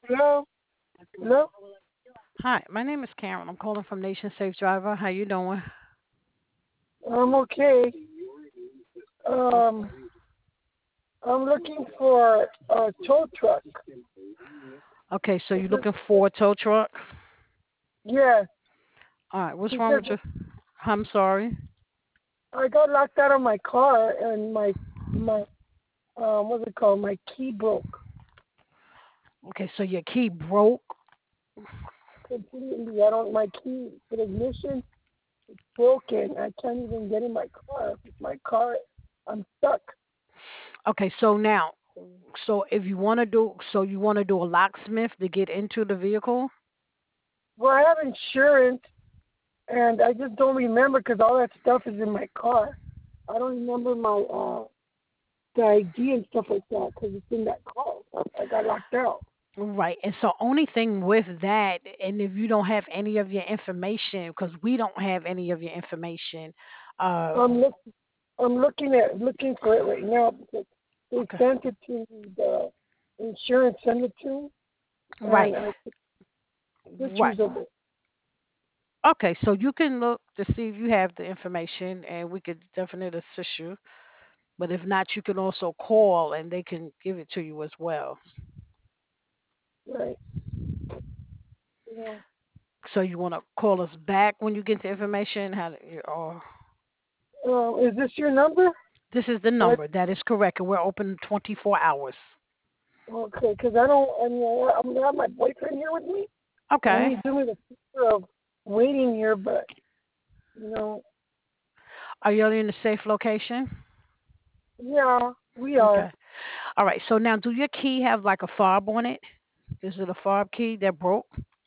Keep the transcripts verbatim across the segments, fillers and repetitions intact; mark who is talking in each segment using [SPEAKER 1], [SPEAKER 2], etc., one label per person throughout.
[SPEAKER 1] Hello? Hello?
[SPEAKER 2] Hi, my name is Karen. I'm calling from Nation Safe Driver. How you doing?
[SPEAKER 1] I'm okay. Um, I'm looking for a tow truck.
[SPEAKER 2] Okay, so
[SPEAKER 1] Is
[SPEAKER 2] you're
[SPEAKER 1] this,
[SPEAKER 2] looking for a tow truck?
[SPEAKER 1] yeah,
[SPEAKER 2] All right, what's wrong
[SPEAKER 1] because
[SPEAKER 2] with your? I'm sorry.
[SPEAKER 1] I got locked out of my car and my my um what's it called? My key broke
[SPEAKER 2] Okay, so your key broke.
[SPEAKER 1] completely. I don't. My key for the ignition broken. I can't even get in my car. My car, I'm stuck.
[SPEAKER 2] Okay, so now, so if you want to do, so you want to do a locksmith to get into the vehicle?
[SPEAKER 1] Well, I have insurance, and I just don't remember because all that stuff is in my car. I don't remember my uh the I D and stuff like that because it's in that car. I got locked out.
[SPEAKER 2] Right, and so only thing with that, and if you don't have any of your information, because we don't have any of your information, uh,
[SPEAKER 1] I'm look I'm looking at looking for it right now because they
[SPEAKER 2] okay,
[SPEAKER 1] sent it to the insurance sent it to
[SPEAKER 2] right,
[SPEAKER 1] and I took
[SPEAKER 2] right.
[SPEAKER 1] pictures of it.
[SPEAKER 2] Okay, so you can look to see if you have the information, and we could definitely assist you. But if not, you can also call, and they can give it to you as well.
[SPEAKER 1] Right. You know.
[SPEAKER 2] So you want to call us back when you get the information? How? To, or
[SPEAKER 1] Uh, is this your number?
[SPEAKER 2] this is the
[SPEAKER 1] Or,
[SPEAKER 2] number. That is correct, and we're open twenty-four hours.
[SPEAKER 1] okay, because I don't. I mean, I'm gonna have my boyfriend here with me, and
[SPEAKER 2] Okay.
[SPEAKER 1] he's doing the favor of waiting here. But you know,
[SPEAKER 2] Are you in a safe location?
[SPEAKER 1] yeah, we are.
[SPEAKER 2] Okay. All right. So now, do your key have like a fob on it? Is it a fob key that broke?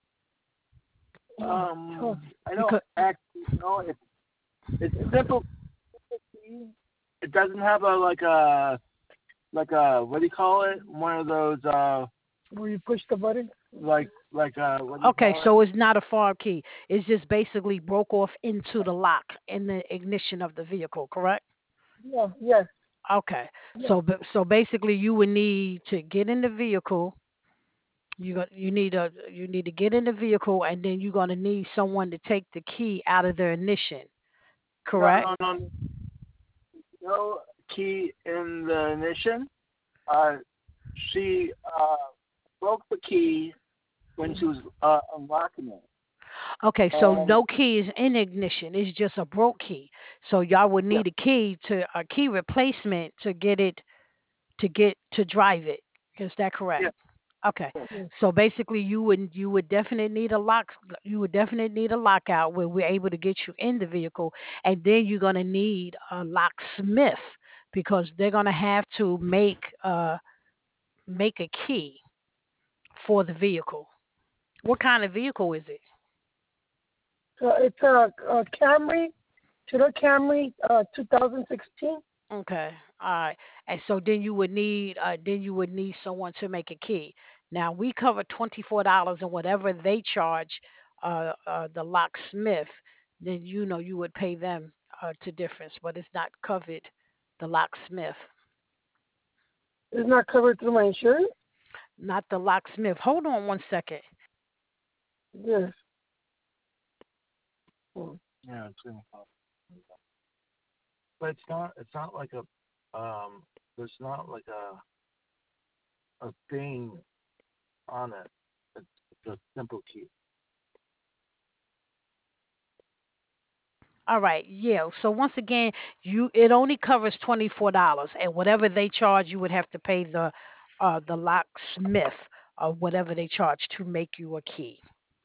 [SPEAKER 1] Oh,
[SPEAKER 3] Um, I don't
[SPEAKER 2] Because
[SPEAKER 3] actually know. It's it's simple. It doesn't have a like a like a what do you call it? One of those uh
[SPEAKER 1] where you push the button?
[SPEAKER 3] like like uh what do you
[SPEAKER 2] okay,
[SPEAKER 3] call it?
[SPEAKER 2] so it's not a fob key. It's just basically broke off into the lock in the ignition of the vehicle, correct?
[SPEAKER 1] Yeah, yes,
[SPEAKER 2] Okay.
[SPEAKER 1] yes.
[SPEAKER 2] So ba- so basically you would need to get in the vehicle. You got you need a you need to get in the vehicle and then you're going to need someone to take the key out of the ignition,
[SPEAKER 3] No,
[SPEAKER 2] correct?
[SPEAKER 3] no, no, no key in the ignition. Uh, she uh broke the key when she was uh unlocking it,
[SPEAKER 2] Okay, so
[SPEAKER 3] and
[SPEAKER 2] no key is in ignition. It's just a broke key. So y'all would
[SPEAKER 3] yeah,
[SPEAKER 2] need a key to a key replacement to get it to get to drive it. Is that correct?
[SPEAKER 3] yeah,
[SPEAKER 2] Okay.
[SPEAKER 3] yeah.
[SPEAKER 1] Yes.
[SPEAKER 2] So basically you would you would definitely need a lock you would definitely need a lockout where we're able to get you in the vehicle and then you're gonna need a locksmith because they're gonna have to make uh make a key for the vehicle. What kind of vehicle is it?
[SPEAKER 1] So it's a, a Camry, Toyota Camry, uh, twenty sixteen.
[SPEAKER 2] Okay. All right. And so then you would need uh then you would need someone to make a key. Now we cover twenty four dollars and whatever they charge uh uh the locksmith, then you know you would pay them uh to difference, but it's not covered the locksmith.
[SPEAKER 1] It's not covered through my insurance.
[SPEAKER 2] Not the locksmith. Hold on one second.
[SPEAKER 1] Yes. Hmm.
[SPEAKER 3] Yeah, it's gonna cost. But it's not. It's not like a um. There's not like a a thing on it. It's, it's a simple key.
[SPEAKER 2] All right, yeah. So once again, you it only covers twenty four dollars and whatever they charge you would have to pay the uh the locksmith or whatever they charge to make you a key.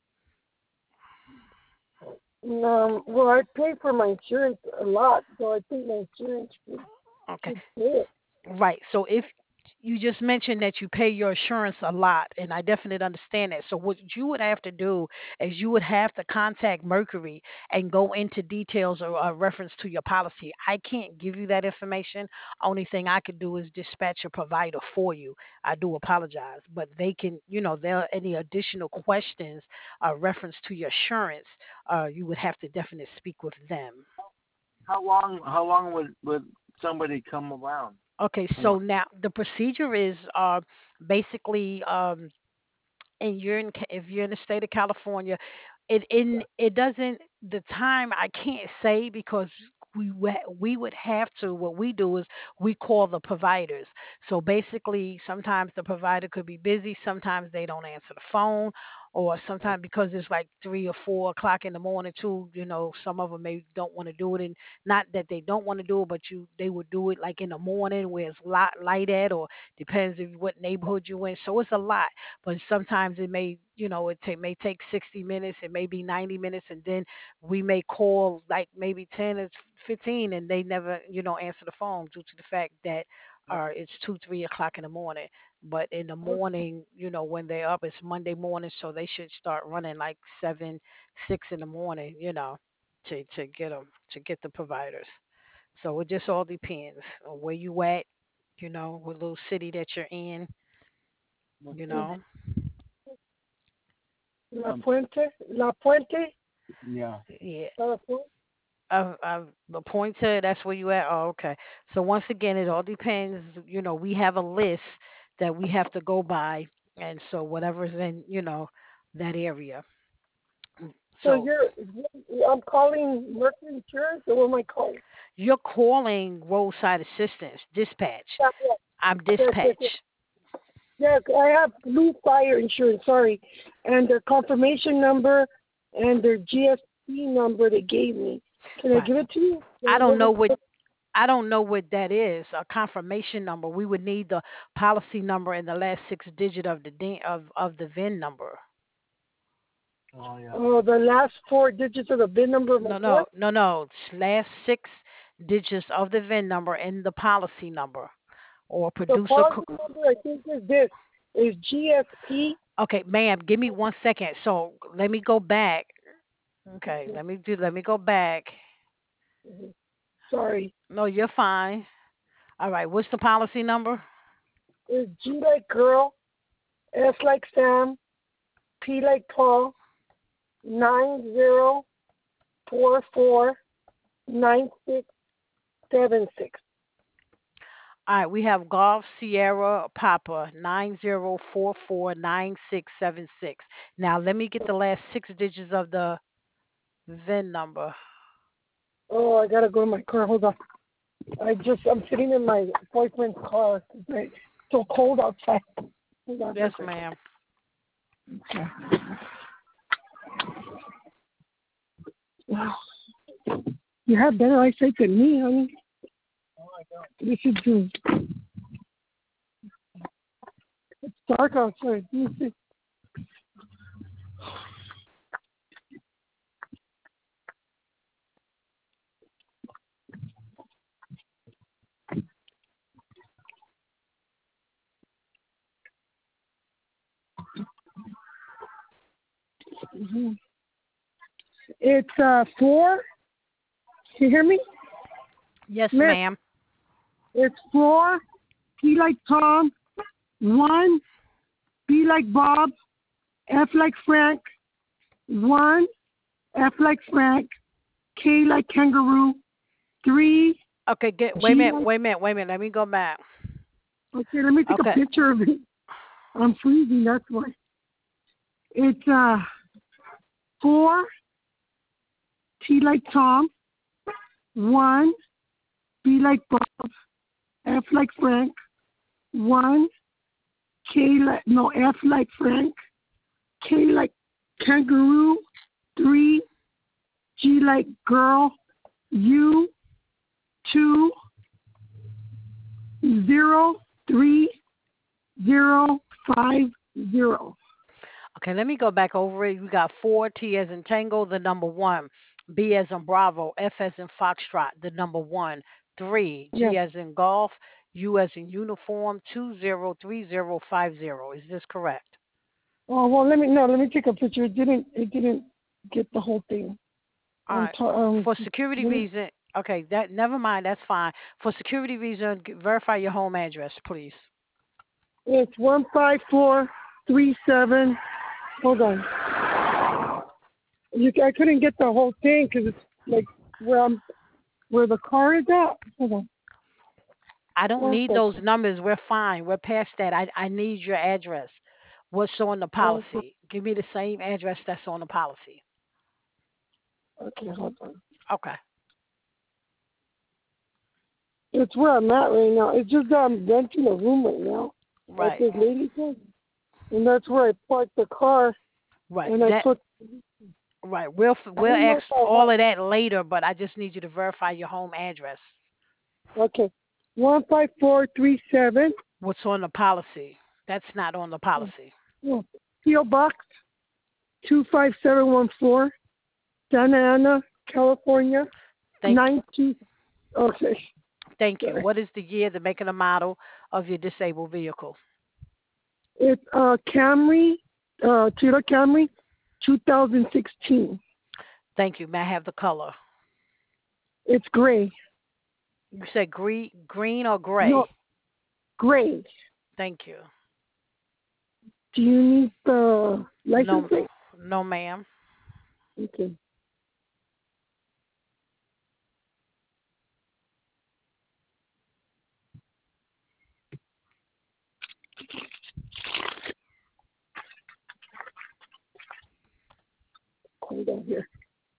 [SPEAKER 1] Um, well, I pay for my insurance a lot, so I think my insurance should,
[SPEAKER 2] Okay.
[SPEAKER 1] should pay it.
[SPEAKER 2] Right. So if you just mentioned that you pay your insurance a lot, and I definitely understand that. So what you would have to do is you would have to contact Mercury and go into details or a reference to your policy. I can't give you that information. Only thing I could do is dispatch a provider for you. I do apologize, but they can, you know, there are any additional questions, uh, reference to your insurance, uh, you would have to definitely speak with them.
[SPEAKER 3] How long? How long would would somebody come around?
[SPEAKER 2] Okay,
[SPEAKER 3] Come on.
[SPEAKER 2] so now the procedure is uh, basically um, and you're in Ca- if you're in the state of California, it in it doesn't the time I can't say because we wa- we would have to what we do is we call the providers. So basically sometimes the provider could be busy, sometimes they don't answer the phone, or sometimes because it's like three or four o'clock in the morning too, you know, some of them may don't want to do it, and not that they don't want to do it, but you they would do it like in the morning where it's light, light at, or depends if what neighborhood you in. So it's a lot, but sometimes it may, you know, it take, may take sixty minutes, it may be ninety minutes, and then we may call like maybe ten or fifteen, and they never, you know, answer the phone due to the fact that uh, it's two, three o'clock in the morning. But in the morning, you know, when they're up, it's Monday morning, so they should start running like seven, six in the morning, you know, to to get them to get the providers. So it just all depends on where you at, you know, what little city that you're in, you
[SPEAKER 1] Mm.
[SPEAKER 2] know.
[SPEAKER 1] La
[SPEAKER 3] Um,
[SPEAKER 1] Puente, La Puente,
[SPEAKER 3] yeah.
[SPEAKER 2] Yeah.
[SPEAKER 1] California.
[SPEAKER 2] Uh, uh, the pointer, that's where you at. Oh, okay. So once again, it all depends. You know, we have a list that we have to go by, and so whatever's in, you know, that area.
[SPEAKER 1] So
[SPEAKER 2] So
[SPEAKER 1] you're, I'm calling Mercury Insurance, or what am I calling?
[SPEAKER 2] you're calling roadside assistance, dispatch.
[SPEAKER 1] Yeah,
[SPEAKER 2] I'm
[SPEAKER 1] yes, yes,
[SPEAKER 2] dispatch.
[SPEAKER 1] yes. Yes, I have Blue Fire Insurance, sorry, and their confirmation number and their G S T number they gave me. Can I
[SPEAKER 2] Right.
[SPEAKER 1] give it to you? Can
[SPEAKER 2] I
[SPEAKER 1] I
[SPEAKER 2] don't
[SPEAKER 1] never
[SPEAKER 2] know what
[SPEAKER 1] put-
[SPEAKER 2] I don't know what that is. A confirmation number. We would need the policy number and the last six digit of the D- of of the V I N number.
[SPEAKER 3] Oh yeah.
[SPEAKER 1] Oh, the last four digits of the V I N number of my
[SPEAKER 2] No,
[SPEAKER 1] car?
[SPEAKER 2] no, no, no. It's last six digits of the V I N number and the policy number or
[SPEAKER 1] The
[SPEAKER 2] producer.
[SPEAKER 1] policy
[SPEAKER 2] Co-
[SPEAKER 1] number I think is this, is G S P.
[SPEAKER 2] okay, ma'am, give me one second. So let me go back. Okay, let me do. Let me go back.
[SPEAKER 1] Sorry,
[SPEAKER 2] No, you're fine. All right. What's the policy number?
[SPEAKER 1] is G like girl, S like Sam, P like Paul, nine zero four four nine six seven six.
[SPEAKER 2] All right, we have Golf Sierra Papa nine zero four four nine six seven six. Now let me get the last six digits of the V I N number.
[SPEAKER 1] Oh, I gotta go to my car. Hold on. I just I'm sitting in my boyfriend's car. It's so cold outside. Hold on real
[SPEAKER 2] Yes,
[SPEAKER 1] quick.
[SPEAKER 2] ma'am.
[SPEAKER 1] Wow. You have better eyesight than me, honey. This is June. It's dark outside. Let me see. Mhm. It's uh four. Can you hear me?
[SPEAKER 2] Yes,
[SPEAKER 1] Miss,
[SPEAKER 2] ma'am.
[SPEAKER 1] it's four. P like Tom. One. B like Bob. F like Frank. One. F like Frank. K like kangaroo. Three.
[SPEAKER 2] Okay, get wait a
[SPEAKER 1] G
[SPEAKER 2] minute,
[SPEAKER 1] like.
[SPEAKER 2] wait a minute, wait a minute. Let me go back.
[SPEAKER 1] Okay, let me take a
[SPEAKER 2] Okay.
[SPEAKER 1] picture of it. I'm freezing. That's why. It's uh four. T like Tom. One. B like Bob. F like Frank. One. K like no F like Frank. K like kangaroo. Three. G like girl. U. Two. Zero. Three. Zero. Five. Zero.
[SPEAKER 2] Okay, let me go back over it. We got four T as in Tango, the number one. B as in Bravo. F as in Foxtrot, the number one. Three.
[SPEAKER 1] Yes.
[SPEAKER 2] G as in Golf. U as in Uniform. Two zero three zero five zero. Is this correct?
[SPEAKER 1] Oh well, let me no. Let me take a picture. It didn't. It didn't get the whole thing.
[SPEAKER 2] All
[SPEAKER 1] I'm
[SPEAKER 2] right.
[SPEAKER 1] t- um.
[SPEAKER 2] For security
[SPEAKER 1] let me-
[SPEAKER 2] reason, okay, that never mind. That's fine. For security reason, g- verify your home address, please.
[SPEAKER 1] It's one five four three seven. Hold on. You, I couldn't get the whole thing because it's like where I'm, where the car is at. Hold on.
[SPEAKER 2] I don't
[SPEAKER 1] One
[SPEAKER 2] need those
[SPEAKER 1] second.
[SPEAKER 2] numbers. We're fine. We're past that. I I need your address. What's on the
[SPEAKER 1] Oh,
[SPEAKER 2] policy? Give me the same address that's on the policy.
[SPEAKER 1] okay, hold on.
[SPEAKER 2] Okay.
[SPEAKER 1] It's where I'm at right now. It's just that I'm renting a room right now, like
[SPEAKER 2] Right.
[SPEAKER 1] this lady said. And that's where I parked the car,
[SPEAKER 2] Right.
[SPEAKER 1] and I
[SPEAKER 2] That
[SPEAKER 1] took.
[SPEAKER 2] right. We'll f-
[SPEAKER 1] I
[SPEAKER 2] we'll
[SPEAKER 1] don't know
[SPEAKER 2] ask
[SPEAKER 1] if I
[SPEAKER 2] all of that later, but I just need you to verify your home address.
[SPEAKER 1] have. Okay. one five four three seven.
[SPEAKER 2] What's on the policy? That's not on the policy.
[SPEAKER 1] Oh, P O Box two five seven one four, Santa Ana, California.
[SPEAKER 2] Thank
[SPEAKER 1] Nine two. Okay.
[SPEAKER 2] thank you.
[SPEAKER 1] Sorry.
[SPEAKER 2] What is the year, the make, and the model of your disabled vehicle?
[SPEAKER 1] It's uh Camry, uh Toyota Camry, two thousand sixteen.
[SPEAKER 2] Thank you. May I have the color?
[SPEAKER 1] It's gray.
[SPEAKER 2] You said green, green or gray?
[SPEAKER 1] No, gray.
[SPEAKER 2] Thank you.
[SPEAKER 1] Do you need the license
[SPEAKER 2] No,
[SPEAKER 1] plate?
[SPEAKER 2] no, ma'am.
[SPEAKER 1] Okay. Hold on here.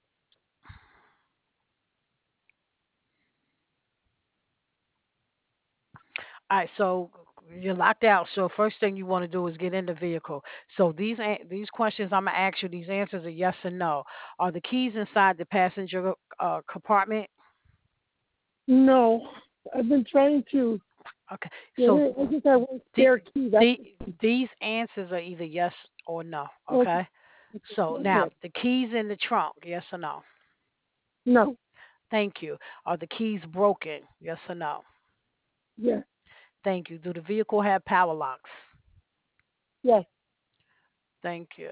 [SPEAKER 2] All right, so you're locked out. So first thing you want to do is get in the vehicle. So these a- these questions I'm gonna ask you. These answers are yes and no. Are the keys inside the passenger uh, compartment?
[SPEAKER 1] No, I've been trying to
[SPEAKER 2] Okay.
[SPEAKER 1] get
[SPEAKER 2] So
[SPEAKER 1] it. I just have one
[SPEAKER 2] the,
[SPEAKER 1] spare key. That's
[SPEAKER 2] the, these answers are either yes or no.
[SPEAKER 1] okay.
[SPEAKER 2] Okay. So now
[SPEAKER 1] Okay.
[SPEAKER 2] the keys in the trunk, yes or no?
[SPEAKER 1] No.
[SPEAKER 2] Thank you. Are the keys broken? Yes or no?
[SPEAKER 1] Yes.
[SPEAKER 2] Thank you. Do the vehicle have power locks?
[SPEAKER 1] Yes.
[SPEAKER 2] Thank you.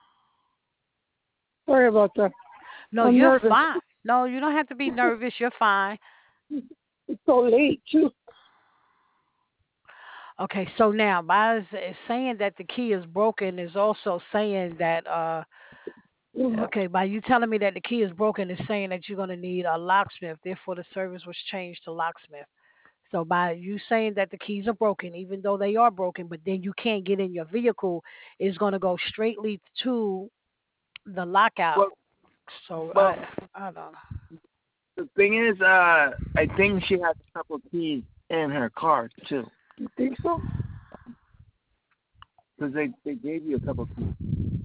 [SPEAKER 1] Sorry about that.
[SPEAKER 2] No,
[SPEAKER 1] I'm
[SPEAKER 2] you're
[SPEAKER 1] nervous.
[SPEAKER 2] fine. No, you don't have to be nervous. You're fine.
[SPEAKER 1] It's so late too.
[SPEAKER 2] Okay, so now by s- saying that the key is broken is also saying that uh okay, by you telling me that the key is broken is saying that you're gonna need a locksmith. Therefore the service was changed to locksmith. So by you saying that the keys are broken, even though they are broken, but then you can't get in your vehicle, is gonna go straightly to the lockout.
[SPEAKER 3] Well,
[SPEAKER 2] So
[SPEAKER 3] well,
[SPEAKER 2] I I don't know.
[SPEAKER 3] the thing is, uh, I think she has a couple keys in her car too,
[SPEAKER 1] You think so?
[SPEAKER 3] because they they gave you a couple keys.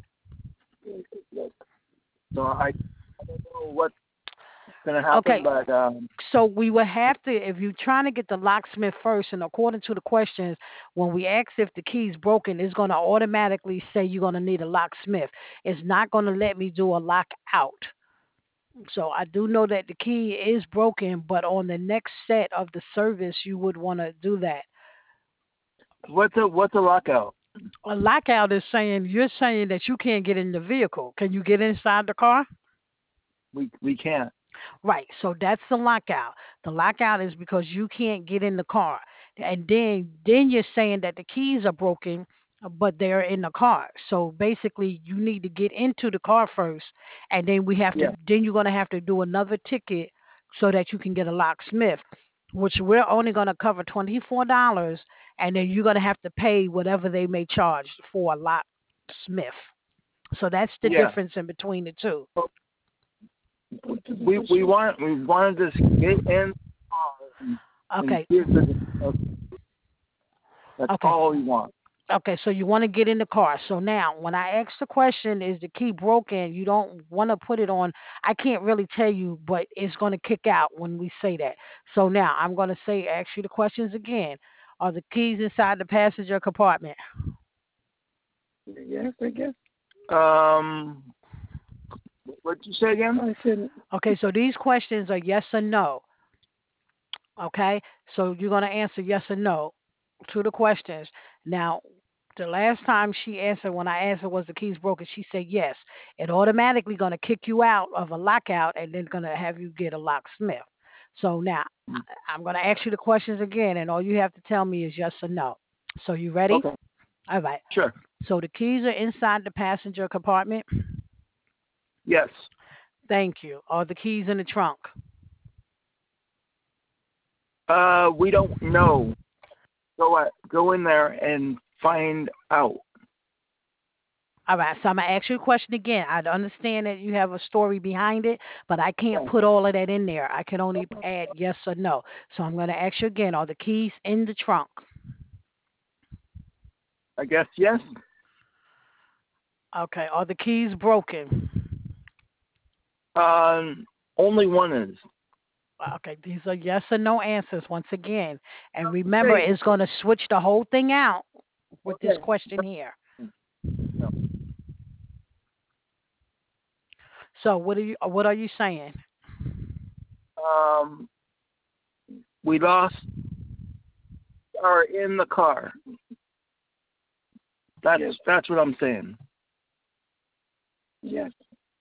[SPEAKER 3] So I, I don't know what's gonna happen,
[SPEAKER 2] Okay,
[SPEAKER 3] but um,
[SPEAKER 2] so we would have to, if you're trying to get the locksmith first, and according to the questions, when we ask if the key's broken, it's going to automatically say you're going to need a locksmith. It's not going to let me do a lockout. So I do know that the key is broken, but on the next set of the service, you would want to do that.
[SPEAKER 3] what's a what's a lockout?
[SPEAKER 2] A lockout is saying you're saying that you can't get in the vehicle. Can you get inside the car?
[SPEAKER 3] We we can't.
[SPEAKER 2] Right. So that's the lockout. The lockout is because you can't get in the car. And then then you're saying that the keys are broken, uh, but they're in the car. So basically you need to get into the car first, and then we have to
[SPEAKER 3] Yeah.
[SPEAKER 2] then you're going to have to do another ticket so that you can get a locksmith, which we're only going to cover twenty-four dollars, and then you're going to have to pay whatever they may charge for a locksmith. So that's the
[SPEAKER 3] Yeah.
[SPEAKER 2] difference in between the two.
[SPEAKER 3] We we want we wanted to get in and, and
[SPEAKER 2] Okay.
[SPEAKER 3] see if there's- that's
[SPEAKER 2] Okay.
[SPEAKER 3] all we want.
[SPEAKER 2] Okay, so you want to get in the car. So now, when I ask the question, is the key broken? You don't want to put it on. I can't really tell you, but it's going to kick out when we say that. So now, I'm going to say, ask you the questions again. Are the keys inside the passenger compartment?
[SPEAKER 1] Yes, I guess.
[SPEAKER 3] Um, what'd you say again?
[SPEAKER 1] I said
[SPEAKER 2] Okay, so these questions are yes or no. Okay, so you're going to answer yes or no to the questions. Now, the last time she answered, when I asked her was the keys broken, she said yes. It automatically going to kick you out of a lockout and then going to have you get a locksmith. So now I- I'm going to ask you the questions again, and all you have to tell me is yes or no. So you ready?
[SPEAKER 3] Okay.
[SPEAKER 2] All right.
[SPEAKER 3] Sure.
[SPEAKER 2] So the keys are inside the passenger compartment.
[SPEAKER 3] Yes.
[SPEAKER 2] Thank you. Are the keys in the trunk?
[SPEAKER 3] Uh, we don't know. Go at, go in there and find out.
[SPEAKER 2] All right, so I'm gonna ask you a question again. I understand that you have a story behind it, but I can't
[SPEAKER 3] Yeah.
[SPEAKER 2] put all of that in there. I can only add yes or no. So I'm gonna ask you again. Are the keys in the trunk?
[SPEAKER 3] I guess yes.
[SPEAKER 2] Okay. Are the keys broken?
[SPEAKER 3] Um, only one is.
[SPEAKER 2] Okay. These are yes or no answers once again. And remember,
[SPEAKER 3] Okay.
[SPEAKER 2] it's gonna switch the whole thing out with this
[SPEAKER 3] Okay.
[SPEAKER 2] question here.
[SPEAKER 3] No.
[SPEAKER 2] So what are you what are you saying?
[SPEAKER 3] Um, we lost are in the car. That's yes. That's what I'm saying.
[SPEAKER 1] Yes.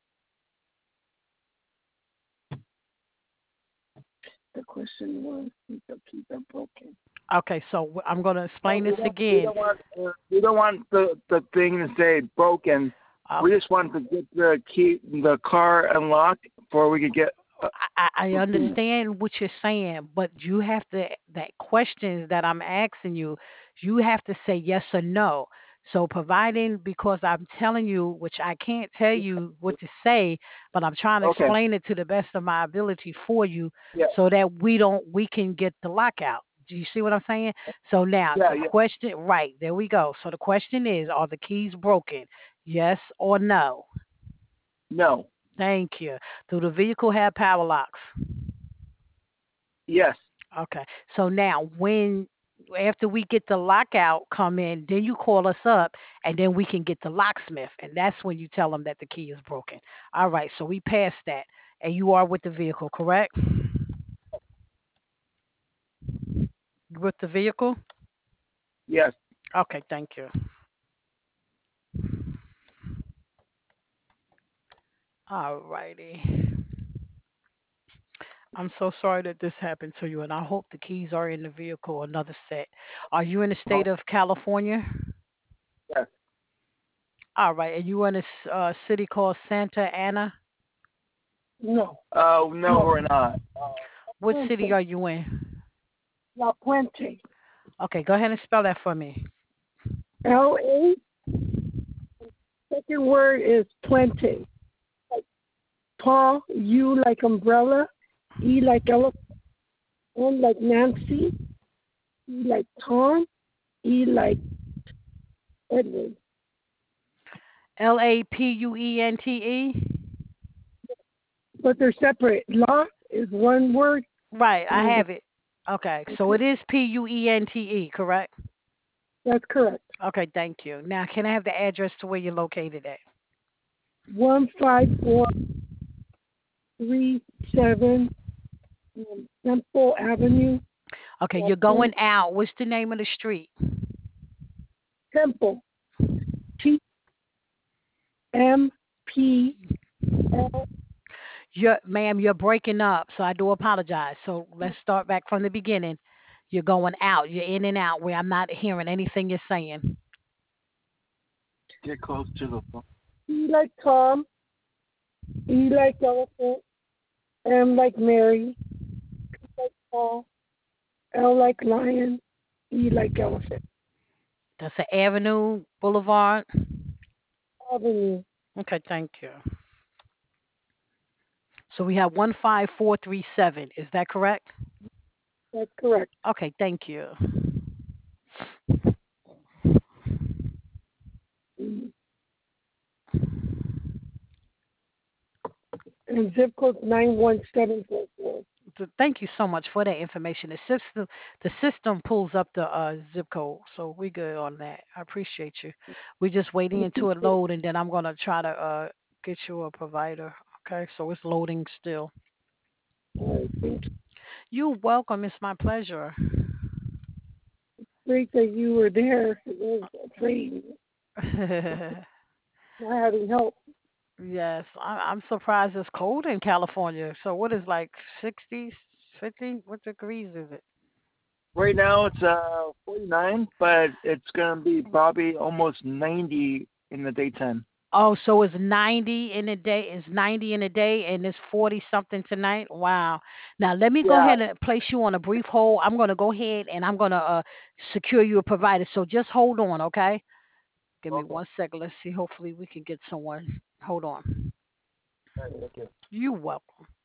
[SPEAKER 1] The question was, if the keys are broken.
[SPEAKER 2] Okay, so w- I'm going to explain
[SPEAKER 3] No, we
[SPEAKER 2] this
[SPEAKER 3] don't, we
[SPEAKER 2] again.
[SPEAKER 3] don't want uh, we don't want the the thing to say broken.
[SPEAKER 2] Uh,
[SPEAKER 3] We just want to get the key, the car unlocked before we could get. Uh,
[SPEAKER 2] I, I I understand what you're saying, but you have to, that questions that I'm asking you, you have to say yes or no. So providing, because I'm telling you, which I can't tell you what to say, but I'm trying to
[SPEAKER 3] okay.
[SPEAKER 2] explain it to the best of my ability for you
[SPEAKER 3] Yeah.
[SPEAKER 2] so that we don't, we can get the lockout. Do you see what I'm saying? So now
[SPEAKER 3] Yeah.
[SPEAKER 2] the
[SPEAKER 3] Yeah.
[SPEAKER 2] question, right, there we go. So the question is, are the keys broken? Yes or no?
[SPEAKER 3] No.
[SPEAKER 2] Thank you. Do the vehicle have power locks?
[SPEAKER 3] Yes.
[SPEAKER 2] Okay. So now when after we get the lockout come in, then you call us up and then we can get the locksmith and that's when you tell them that the key is broken. All right, so we passed that. And you are with the vehicle, correct? With the vehicle?
[SPEAKER 3] Yes.
[SPEAKER 2] Okay, thank you. All righty. I'm so sorry that this happened to you and I hope the keys are in the vehicle, another set. Are you in the
[SPEAKER 3] No.
[SPEAKER 2] state of California?
[SPEAKER 3] Yes.
[SPEAKER 2] All right, and you in a s- uh, city called Santa Ana?
[SPEAKER 1] No.
[SPEAKER 3] Oh no,
[SPEAKER 1] No.
[SPEAKER 3] we're not.
[SPEAKER 2] What city
[SPEAKER 1] Puente.
[SPEAKER 2] are you in?
[SPEAKER 1] La Puente.
[SPEAKER 2] Okay, go ahead and spell that for me.
[SPEAKER 1] L A. Second word is Puente. Like Paul, U like umbrella, E like elephant, N like Nancy, E like Tom, E like Edward.
[SPEAKER 2] L A P U E N T E?
[SPEAKER 1] But they're separate. La is one word,
[SPEAKER 2] Right, I
[SPEAKER 1] and
[SPEAKER 2] have it. Okay, so it
[SPEAKER 1] okay,
[SPEAKER 2] is P U E N T E, correct?
[SPEAKER 1] that's correct.
[SPEAKER 2] Okay, thank you. Now, can I have the address to where you're located at?
[SPEAKER 1] One five four three seven um, Temple Avenue.
[SPEAKER 2] Okay,
[SPEAKER 1] La
[SPEAKER 2] you're
[SPEAKER 1] Puente.
[SPEAKER 2] going out. What's the name of the street?
[SPEAKER 1] Temple. T M P L.
[SPEAKER 2] You're, ma'am, you're breaking up, so I do apologize. So let's start back from the beginning. You're going out. You're in and out where I'm not hearing anything you're saying.
[SPEAKER 3] Get close to the phone.
[SPEAKER 1] E like Tom, E like elephant, M like Mary, P like Paul, L like lion, E like elephant.
[SPEAKER 2] That's an Avenue, Boulevard.
[SPEAKER 1] Avenue.
[SPEAKER 2] Okay, thank you. So we have one five four three seven. Is that correct?
[SPEAKER 1] That's correct.
[SPEAKER 2] Okay, thank you.
[SPEAKER 1] Mm. And zip code nine one seven four four.
[SPEAKER 2] So thank you so much for that information. The system, the system pulls up the uh, zip code, so we good on that. I appreciate you. We're just waiting until it load, and then I'm gonna try to uh, get you a provider. Okay, so it's loading still.
[SPEAKER 1] All right, thank you.
[SPEAKER 2] You're welcome. It's my pleasure.
[SPEAKER 1] Great that you were there. I was afraid not having help.
[SPEAKER 2] Yes, I, I'm surprised it's cold in California. So what is like sixty, fifty? What degrees is it?
[SPEAKER 3] Right now it's uh forty-nine, but it's gonna be probably almost ninety in the daytime.
[SPEAKER 2] Oh, so it's ninety in a day. It's ninety in a day, and it's forty something tonight. Wow. Now let me go
[SPEAKER 3] Yeah.
[SPEAKER 2] ahead and place you on a brief hold. I'm going to go ahead and I'm going to uh, secure you a provider. So just hold on, okay? Give me
[SPEAKER 3] Okay.
[SPEAKER 2] one second. Let's see. Hopefully we can get someone. Hold on.
[SPEAKER 3] All right, thank you.
[SPEAKER 2] You're welcome.